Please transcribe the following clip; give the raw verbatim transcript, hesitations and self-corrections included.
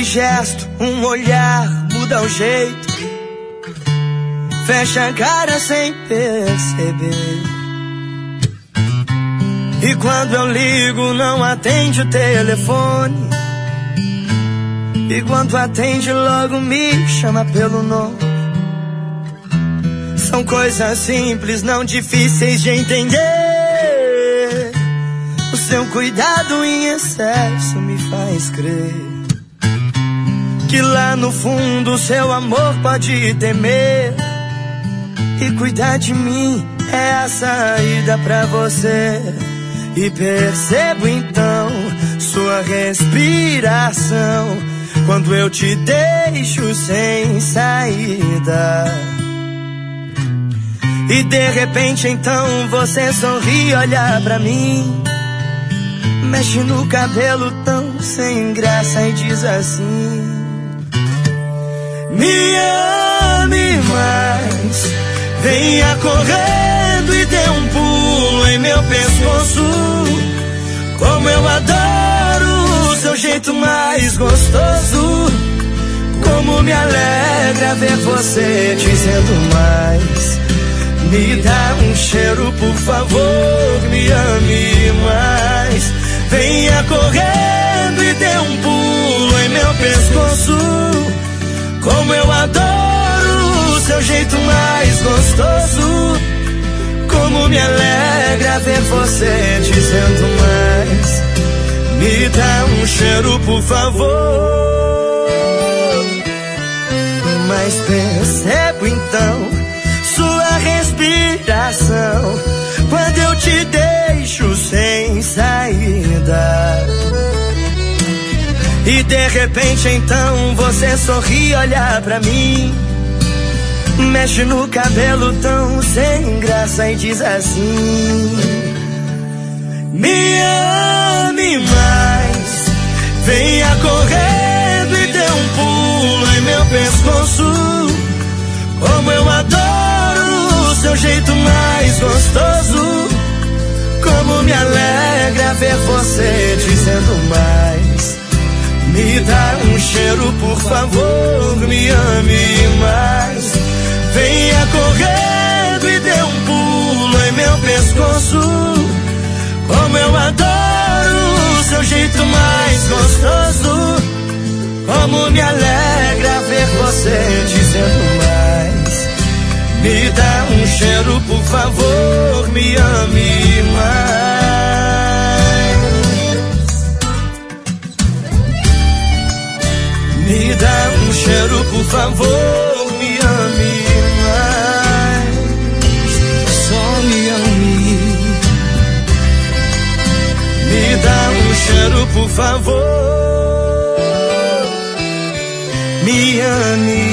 simples gesto, um olhar muda o jeito. Fecha a cara sem perceber. E quando eu ligo não atende o telefone. E quando atende logo me chama pelo nome. São coisas simples, não difíceis de entender. O seu cuidado em excesso me faz crer que lá no fundo seu amor pode temer. E cuidar de mim é a saída pra você. E percebo então sua respiração quando eu te deixo sem saída. E de repente então você sorri, olha pra mim, mexe no cabelo tão sem graça e diz assim: me ame mais, venha correndo e dê um pulo em meu pescoço. Como eu adoro o seu jeito mais gostoso. Como me alegra ver você dizendo mais. Me dá um cheiro, por favor, me ame mais. Venha correndo e dê um pulo em meu pescoço. Como eu adoro o seu jeito mais gostoso. Como me alegra ver você dizendo mais. Me dá um cheiro, por favor. Mas percebo então sua respiração quando eu te deixo sem saída. E de repente então você sorri, olha pra mim, mexe no cabelo tão sem graça e diz assim: me ame mais, venha correndo e dê um pulo em meu pescoço. Como eu adoro o seu jeito mais gostoso. Como me alegra ver você dizendo mais. Me dá um cheiro, por favor, me ame mais. Venha correndo e dê um pulo em meu pescoço. Como eu adoro o seu jeito mais gostoso. Como me alegra ver você dizendo mais. Me dá um cheiro, por favor, me ame mais. Me dá um cheiro, por favor, me ame mais. Só me ame. Me dá um cheiro, por favor, me ame.